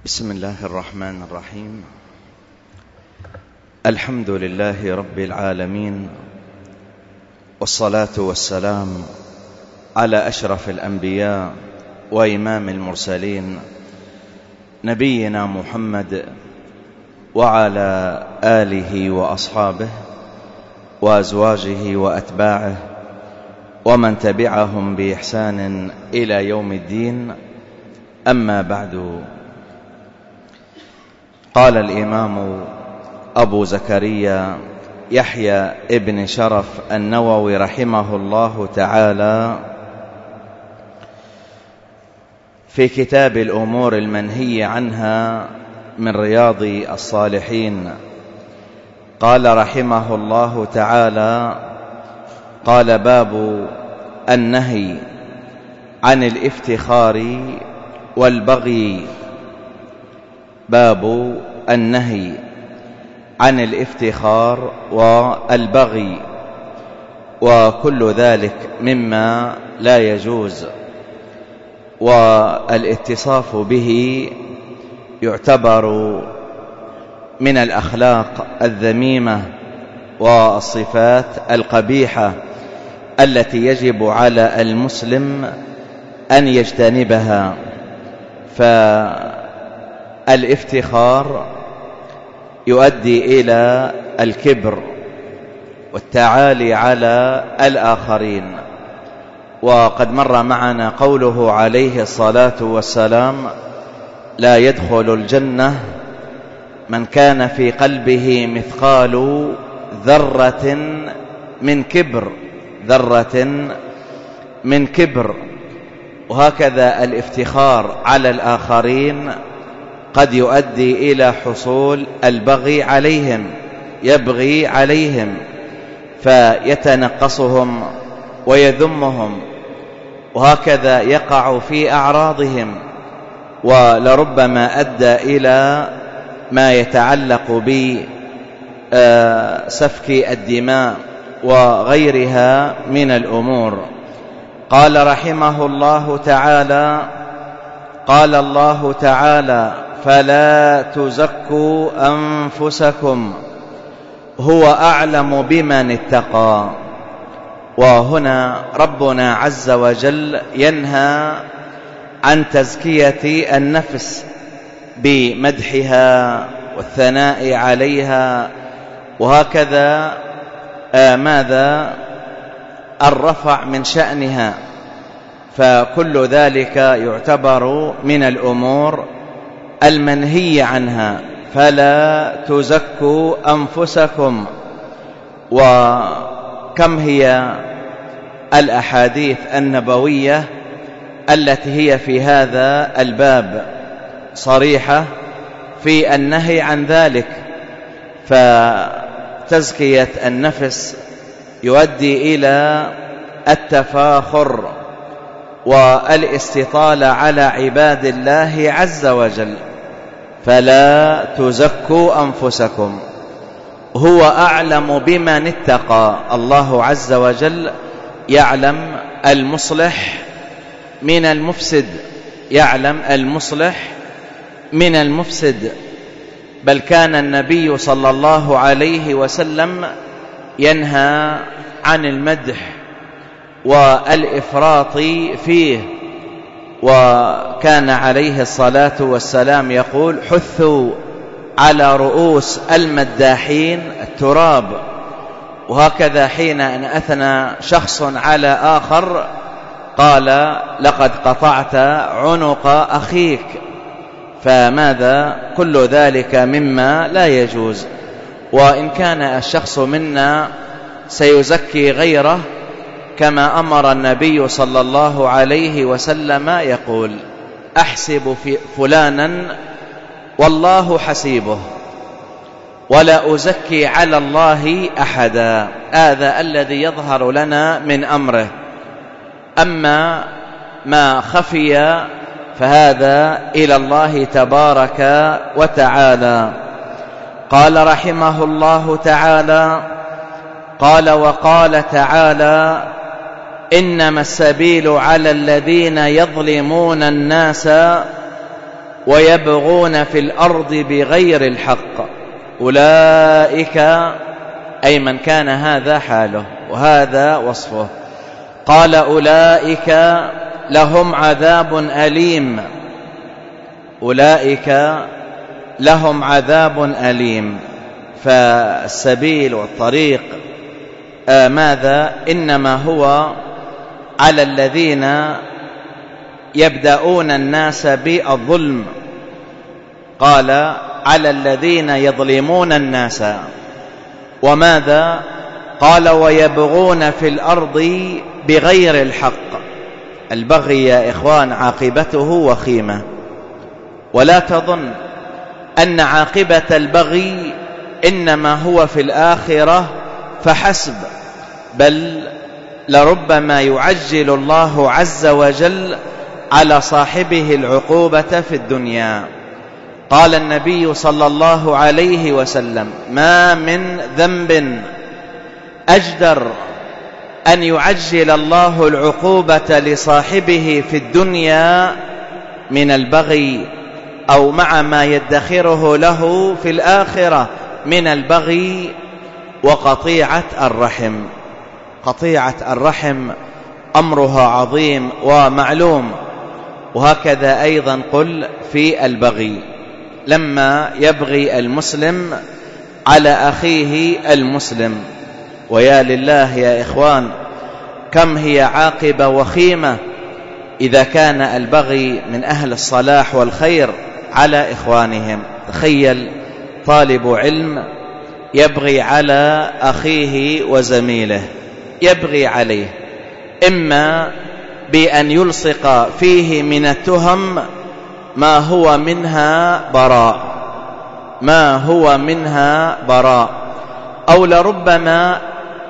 بسم الله الرحمن الرحيم. الحمد لله رب العالمين، والصلاة والسلام على أشرف الأنبياء وإمام المرسلين نبينا محمد وعلى آله وأصحابه وأزواجه وأتباعه ومن تبعهم بإحسان إلى يوم الدين. أما بعد، قال الإمام أبو زكريا يحيى ابن شرف النووي رحمه الله تعالى في كتاب الأمور المنهي عنها من رياض الصالحين، قال رحمه الله تعالى: قال باب النهي عن الافتخار والبغي. باب النهي عن الافتخار والبغي، وكل ذلك مما لا يجوز، والاتصاف به يعتبر من الأخلاق الذميمة والصفات القبيحة التي يجب على المسلم أن يجتنبها. فالافتخار يؤدي إلى الكبر والتعالي على الآخرين، وقد مر معنا قوله عليه الصلاة والسلام: لا يدخل الجنة من كان في قلبه مثقال ذرة من كبر، ذرة من كبر. وهكذا الافتخار على الآخرين قد يؤدي إلى حصول البغي عليهم، يبغي عليهم فيتنقصهم ويذمهم، وهكذا يقع في أعراضهم، ولربما أدى إلى ما يتعلق بسفك الدماء وغيرها من الأمور. قال رحمه الله تعالى: قال الله تعالى: فلا تزكوا أنفسكم هو أعلم بمن اتقى. وهنا ربنا عز وجل ينهى عن تزكية النفس بمدحها والثناء عليها، وهكذا ماذا الرفع من شأنها، فكل ذلك يعتبر من الأمور المنهي عنها. فلا تزكوا أنفسكم. وكم هي الأحاديث النبوية التي هي في هذا الباب صريحة في النهي عن ذلك. فتزكية النفس يؤدي إلى التفاخر والاستطالة على عباد الله عز وجل. فلا تزكوا أنفسكم هو أعلم بمن اتقى. الله عز وجل يعلم المصلح من المفسد، يعلم المصلح من المفسد. بل كان النبي صلى الله عليه وسلم ينهى عن المدح والإفراط فيه، وكان عليه الصلاة والسلام يقول: حثوا على رؤوس المداحين التراب. وهكذا حين أن أثنى شخص على آخر قال: لقد قطعت عنق أخيك. فماذا؟ كل ذلك مما لا يجوز. وإن كان الشخص منا سيزكي غيره كما أمر النبي صلى الله عليه وسلم يقول: أحسب في فلانا والله حسيبه ولا أزكي على الله أحدا. هذا الذي يظهر لنا من أمره. أما ما خفي فهذا إلى الله تبارك وتعالى. قال رحمه الله تعالى: قال وقال تعالى: إنما السبيل على الذين يظلمون الناس ويبغون في الأرض بغير الحق أولئك، أي من كان هذا حاله وهذا وصفه. قال أولئك لهم عذاب أليم، أولئك لهم عذاب أليم. فالسبيل والطريق ماذا؟ إنما هو على الذين يبدأون الناس بالظلم. قال على الذين يظلمون الناس. وماذا؟ قال ويبغون في الأرض بغير الحق. البغي يا إخوان عاقبته وخيمة، ولا تظن أن عاقبة البغي إنما هو في الآخرة فحسب، بل لربما يعجل الله عز وجل على صاحبه العقوبة في الدنيا. قال النبي صلى الله عليه وسلم ما من ذنب أجدر أن يعجل الله العقوبة لصاحبه في الدنيا من البغي، أو مع ما يدخره له في الآخرة من البغي وقطيعة الرحم. قطيعة الرحم أمرها عظيم ومعلوم. وهكذا أيضا قل في البغي، لما يبغي المسلم على أخيه المسلم. ويا لله يا إخوان كم هي عاقبة وخيمة إذا كان البغي من أهل الصلاح والخير على إخوانهم. تخيل طالب علم يبغي على أخيه وزميله، يبغي عليه إما بأن يلصق فيه من التهم ما هو منها براء، ما هو منها براء، أو لربما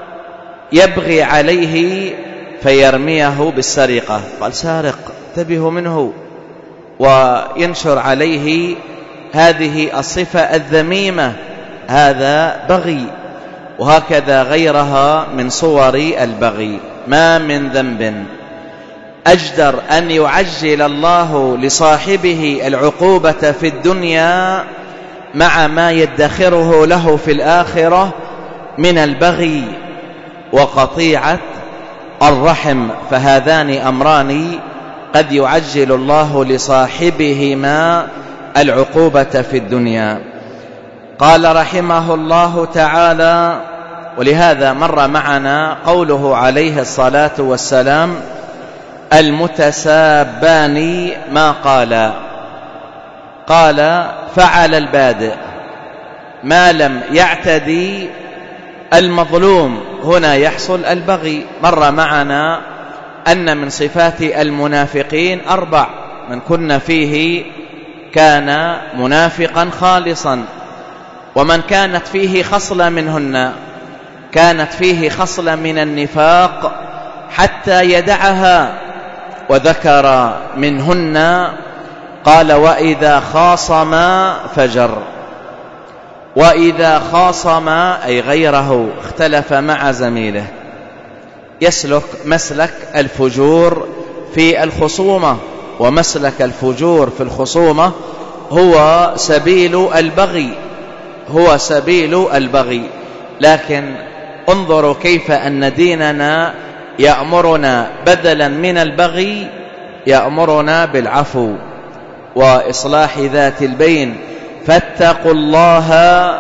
يبغي عليه فيرميه بالسرقة، قال سارق انتبهوا منه، وينشر عليه هذه الصفة الذميمة، هذا بغي. وهكذا غيرها من صور البغي. ما من ذنب أجدر أن يعجل الله لصاحبه العقوبة في الدنيا مع ما يدخره له في الآخرة من البغي وقطيعة الرحم. فهذان أمران قد يعجل الله لصاحبهما العقوبة في الدنيا. قال رحمه الله تعالى: ولهذا مر معنا قوله عليه الصلاة والسلام: المتسابان ما قال فعل البادئ ما لم يعتدي المظلوم، هنا يحصل البغي. مر معنا أن من صفات المنافقين 4، من كن فيه كان منافقا خالصا. ومن كانت فيه خصلة منهن، كانت فيه خصلة من النفاق حتى يدعها، وذكر منهن قال: وإذا خاصم فجر. وإذا خاصم أي غيره، اختلف مع زميله، يسلك مسلك الفجور في الخصومة. ومسلك الفجور في الخصومة هو سبيل البغي، هو سبيل البغي. لكن انظروا كيف أن ديننا يأمرنا بدلا من البغي يأمرنا بالعفو وإصلاح ذات البين. فاتقوا الله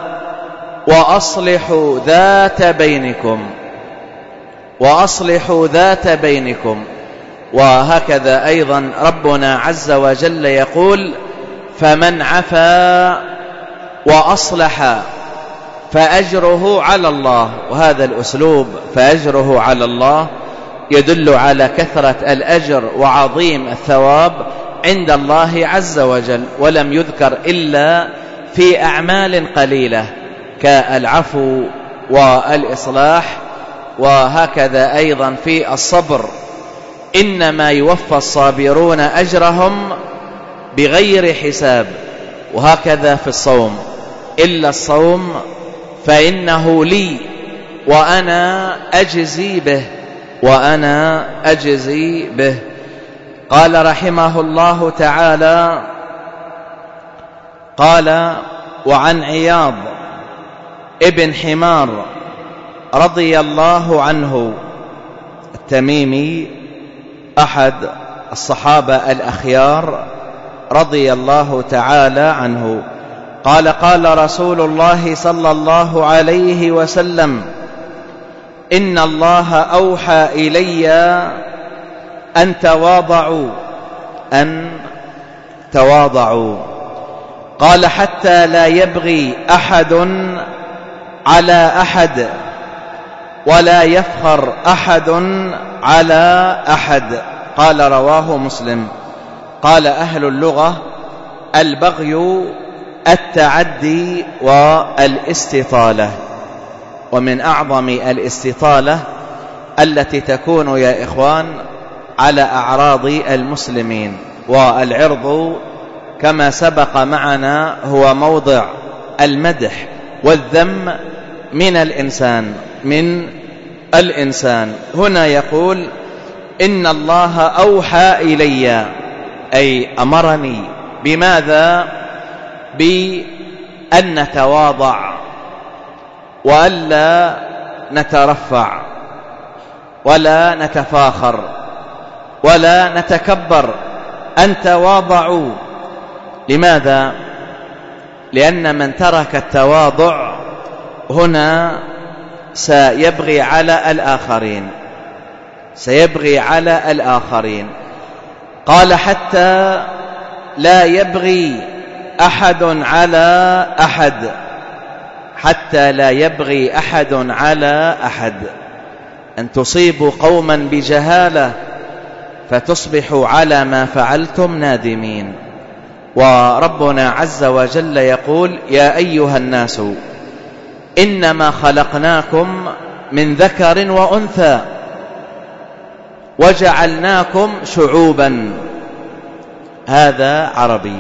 وأصلحوا ذات بينكم، وأصلحوا ذات بينكم. وهكذا أيضا ربنا عز وجل يقول: فمن عفا وأصلح فأجره على الله. وهذا الأسلوب فأجره على الله يدل على كثرة الأجر وعظيم الثواب عند الله عز وجل، ولم يذكر إلا في أعمال قليلة كالعفو والإصلاح. وهكذا أيضا في الصبر: إنما يوفى الصابرون أجرهم بغير حساب. وهكذا في الصوم: إلا الصوم فإنه لي وأنا أجزي به، وأنا أجزي به. قال رحمه الله تعالى: قال: وعن عياض ابن حمار رضي الله عنه التميمي أحد الصحابة الأخيار رضي الله تعالى عنه قال: قال رسول الله صلى الله عليه وسلم: إن الله أوحى إلي أن تواضعوا قال: حتى لا يبغي أحد على أحد ولا يفخر أحد على أحد. قال: رواه مسلم. قال أهل اللغة: البغي التعدي والاستطالة، ومن أعظم الاستطالة التي تكون يا إخوان على أعراض المسلمين. والعرض كما سبق معنا هو موضع المدح والذم من الإنسان. هنا يقول: إن الله أوحى إلي، أي أمرني بماذا؟ بأن نتواضع وألا نترفع ولا نتفاخر ولا نتكبر، أن تواضعوا. لماذا؟ لأن من ترك التواضع هنا سيبغي على الآخرين. قال: حتى لا يبغي أحد على أحد، حتى لا يبغي أحد على أحد، أن تصيبوا قوما بجهالة فتصبحوا على ما فعلتم نادمين. وربنا عز وجل يقول: يا أيها الناس إنما خلقناكم من ذكر وأنثى وجعلناكم شعوبا، هذا عربي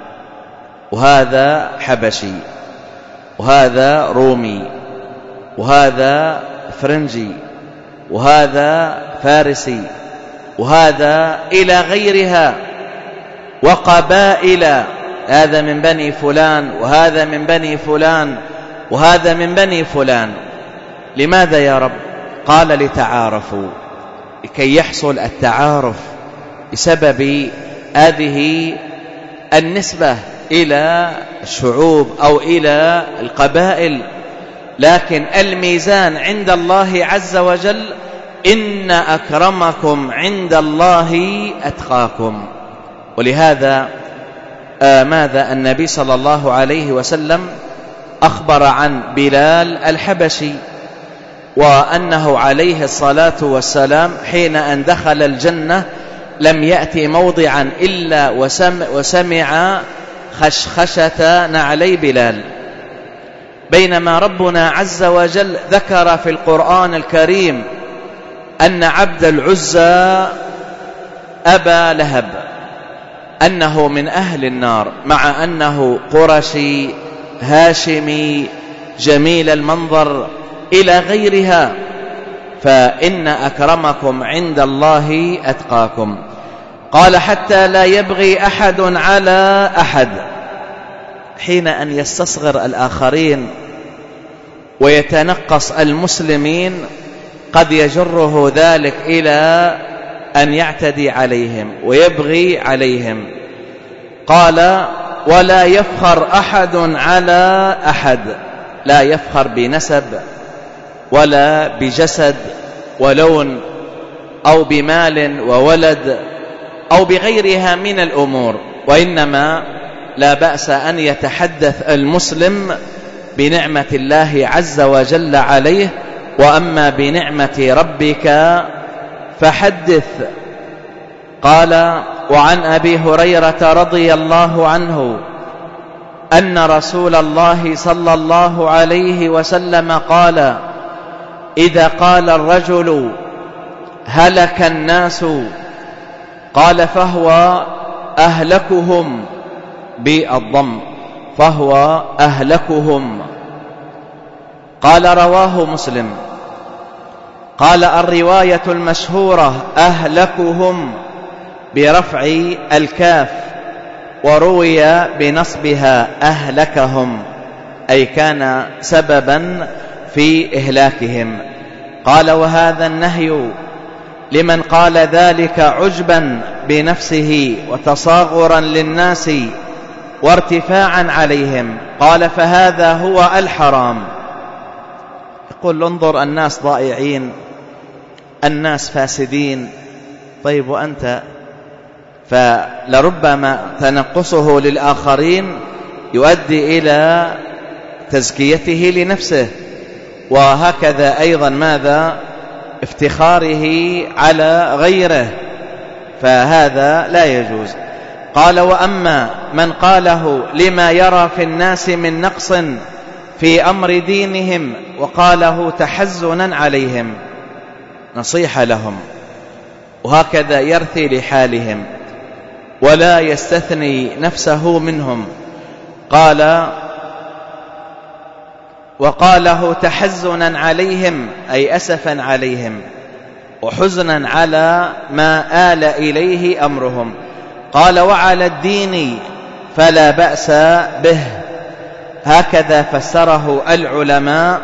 وهذا حبشي وهذا رومي وهذا فرنجي وهذا فارسي وهذا إلى غيرها، وقبائل، هذا من بني فلان وهذا من بني فلان وهذا من بني فلان. لماذا يا رب؟ قال: لتعارفوا، لكي يحصل التعارف بسبب هذه النسبة إلى الشعوب أو إلى القبائل. لكن الميزان عند الله عز وجل: إن أكرمكم عند الله أتقاكم. ولهذا ماذا النبي صلى الله عليه وسلم أخبر عن بلال الحبشي، وأنه عليه الصلاة والسلام حين أن دخل الجنة لم يأتي موضعا إلا وسمع خشخشة نعلي بلال. بينما ربنا عز وجل ذكر في القرآن الكريم أن عبد العزى أبا لهب أنه من أهل النار، مع أنه قرشي هاشمي جميل المنظر إلى غيرها. فإن أكرمكم عند الله أتقاكم. قال: حتى لا يبغي أحد على أحد. حين أن يستصغر الآخرين ويتنقص المسلمين قد يجره ذلك إلى أن يعتدي عليهم ويبغي عليهم. قال: ولا يفخر أحد على أحد، لا يفخر بنسب ولا بجسد ولون أو بمال وولد أو بغيرها من الأمور، وإنما لا بأس أن يتحدث المسلم بنعمة الله عز وجل عليه، وأما بنعمة ربك فحدث. قال: وعن أبي هريرة رضي الله عنه أن رسول الله صلى الله عليه وسلم قال: إذا قال الرجل هلك الناس، قال: فهو أهلكهم، بالضم، فهو أهلكهم. قال: رواه مسلم. قال: الرواية المشهورة أهلكهم برفع الكاف، وروي بنصبها أهلكهم، أي كان سببا في إهلاكهم. قال: وهذا النهي لمن قال ذلك عجبا بنفسه وتصاغرا للناس وارتفاعا عليهم. قال: فهذا هو الحرام. يقول: انظر، الناس ضائعين، الناس فاسدين، طيب وأنت؟ فلربما تنقصه للآخرين يؤدي إلى تزكيته لنفسه، وهكذا أيضا ماذا؟ افتخاره على غيره، فهذا لا يجوز. قال: وأما من قاله لما يرى في الناس من نقص في أمر دينهم وقاله تحزنا عليهم، نصيحة لهم، وهكذا يرثي لحالهم ولا يستثني نفسه منهم. قال: وقاله تحزنا عليهم، أي أسفا عليهم وحزنا على ما آل إليه أمرهم. قال: وعلى الدين فلا بأس به. هكذا فسره العلماء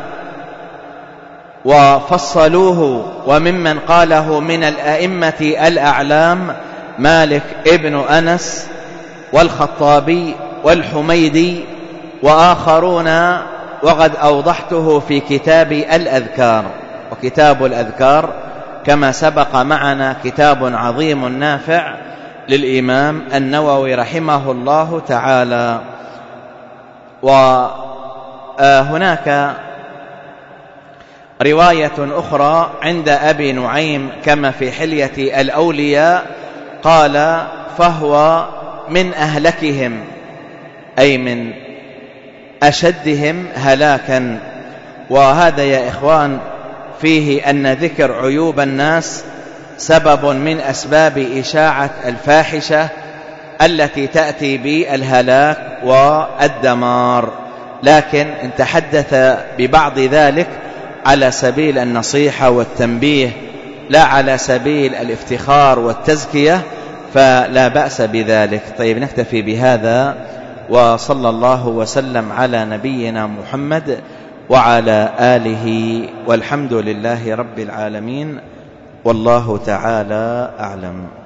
وفصلوه. وممن قاله من الأئمة الأعلام مالك ابن أنس والخطابي والحميدي وآخرون، وقد أوضحته في كتاب الأذكار. وكتاب الأذكار كما سبق معنا كتاب عظيم نافع للإمام النووي رحمه الله تعالى. وهناك رواية أخرى عند أبي نعيم كما في حلية الأولياء، قال: فهو من أهلكهم، أي من أشدهم هلاكا. وهذا يا إخوان فيه أن ذكر عيوب الناس سبب من أسباب إشاعة الفاحشة التي تأتي بالهلاك والدمار، لكن إن تحدث ببعض ذلك على سبيل النصيحة والتنبيه لا على سبيل الافتخار والتزكية فلا بأس بذلك. طيب، نكتفي بهذا، وصلى الله وسلم على نبينا محمد وعلى آله، والحمد لله رب العالمين، والله تعالى أعلم.